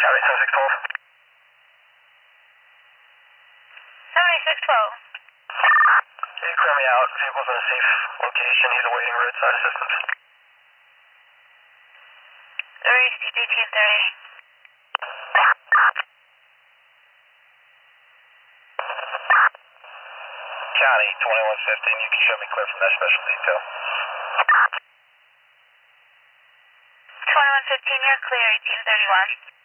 County 7612. 7612. Can you clear me out? Vehicle's in a safe location. He's awaiting roadside assistance. Lurie, CP 1030. County 2115. You can show me clear from that special detail. 2115, you're clear, 1831.